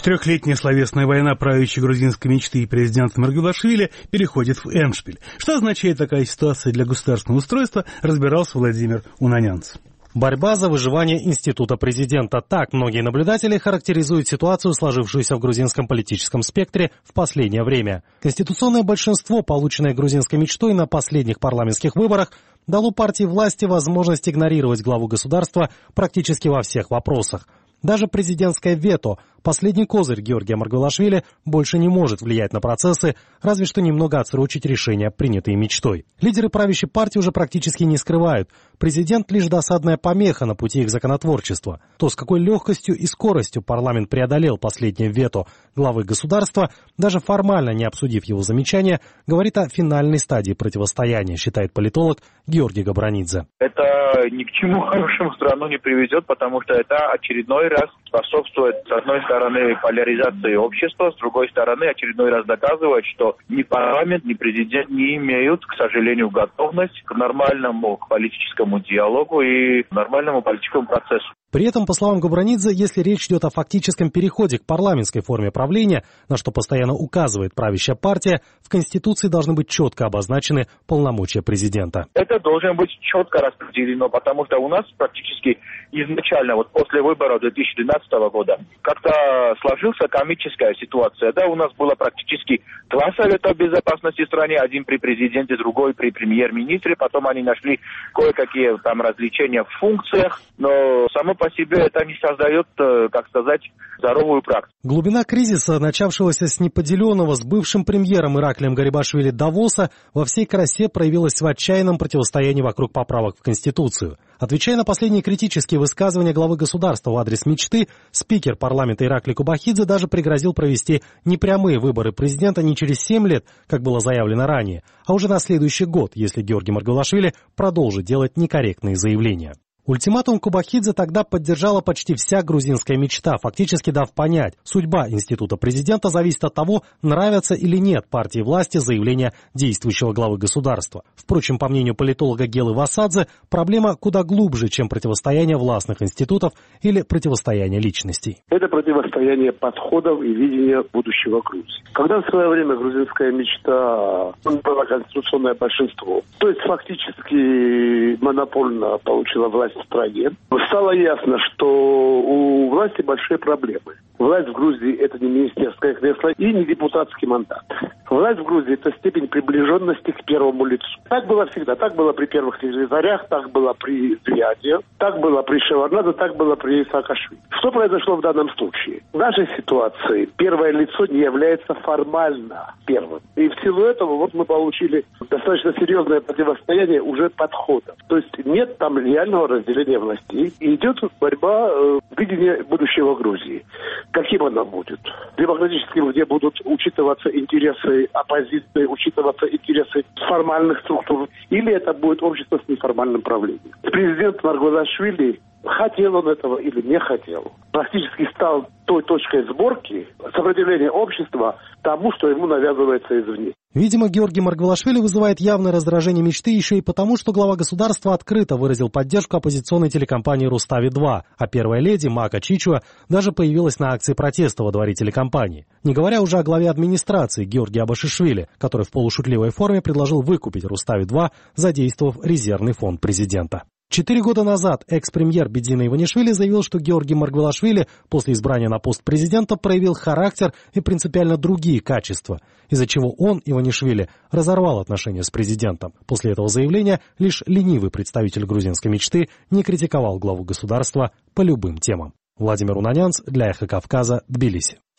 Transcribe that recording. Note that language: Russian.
Четырехлетняя словесная война правящей грузинской мечты и президента Маргвелашвили переходит в эндшпиль. Что означает такая ситуация для государственного устройства, разбирался Владимир Унанянц. Борьба за выживание института президента. Так многие наблюдатели характеризуют ситуацию, сложившуюся в грузинском политическом спектре в последнее время. Конституционное большинство, полученное грузинской мечтой на последних парламентских выборах, дало партии власти возможность игнорировать главу государства практически во всех вопросах. Даже президентское вето, последний козырь Георгия Маргвелашвили, больше не может влиять на процессы, разве что немного отсрочить решения, принятые мечтой. Лидеры правящей партии уже практически не скрывают. Президент лишь досадная помеха на пути их законотворчества. То, с какой легкостью и скоростью парламент преодолел последнее вето главы государства, даже формально не обсудив его замечания, говорит о финальной стадии противостояния, считает политолог Георгий Габранидзе. Это ни к чему хорошему страну не приведет, потому что это очередной раз способствует, с одной стороны, поляризации общества, с другой стороны, очередной раз доказывает, что ни парламент, ни президент не имеют, к сожалению, готовность к нормальному политическому диалогу и нормальному политическому процессу. При этом, по словам Габранидзе, если речь идет о фактическом переходе к парламентской форме правления, на что постоянно указывает правящая партия, в Конституции должны быть четко обозначены полномочия президента. Это должно быть четко распределено, потому что у нас практически изначально, вот после выборов 2012 года, как-то сложилась комическая ситуация. Да, у нас было практически два совета безопасности в стране, один при президенте, другой при премьер-министре, потом они нашли кое-какие там различия в функциях, но само по себе это не создает, как сказать, здоровую практику. Глубина кризиса, начавшегося с неподеленного с бывшим премьером Ираклием Гарибашвили Давоса, во всей красе проявилась в отчаянном противостоянии вокруг поправок в Конституцию. Отвечая на последние критические высказывания главы государства в адрес мечты, спикер парламента Ираклий Кубахидзе даже пригрозил провести непрямые выборы президента не через 7 лет, как было заявлено ранее, а уже на следующий год, если Георгий Маргвелашвили продолжит делать некорректные заявления. Ультиматум Кубахидзе тогда поддержала почти вся грузинская мечта, фактически дав понять, судьба института президента зависит от того, нравятся или нет партии власти заявления действующего главы государства. Впрочем, по мнению политолога Гелы Васадзе, проблема куда глубже, чем противостояние властных институтов или противостояние личностей. Это противостояние подходов и видения будущего Грузии. Когда в свое время грузинская мечта была конституционное большинство, то есть фактически монопольно получила власть в стране, стало ясно, что у власти большие проблемы. Власть в Грузии – это не министерское кресло и не депутатский мандат. Власть в Грузии – это степень приближенности к первому лицу. Так было всегда. Так было при первых секретарях, так было при Зияде, так было при Шеварднадзе, так было при Саакашвили. Что произошло в данном случае? В нашей ситуации первое лицо не является формально первым. И в силу этого вот мы получили достаточно серьезное противостояние уже подходов. То есть нет там реального разделения властей. И идет борьба видения будущего Грузии. Каким она будет? Демократическим, где будут учитываться интересы оппозиции, учитываться интересы формальных структур, или это будет общество с неформальным правлением? Президент Маргвелашвили, хотел он этого или не хотел, практически стал той точкой сборки сопротивления общества тому, что ему навязывается извне. Видимо, Георгий Маргвелашвили вызывает явное раздражение мечты еще и потому, что глава государства открыто выразил поддержку оппозиционной телекомпании «Рустави-2», а первая леди Мака Чичуа даже появилась на акции протеста во дворе телекомпании. Не говоря уже о главе администрации Георгии Абашишвили, который в полушутливой форме предложил выкупить «Рустави-2», задействовав резервный фонд президента. 4 года назад экс-премьер Бедзина Иванишвили заявил, что Георгий Маргвелашвили после избрания на пост президента проявил характер и принципиально другие качества, из-за чего он, Иванишвили, разорвал отношения с президентом. После этого заявления лишь ленивый представитель грузинской мечты не критиковал главу государства по любым темам. Владимир Унанянц для «Эхо Кавказа», Тбилиси.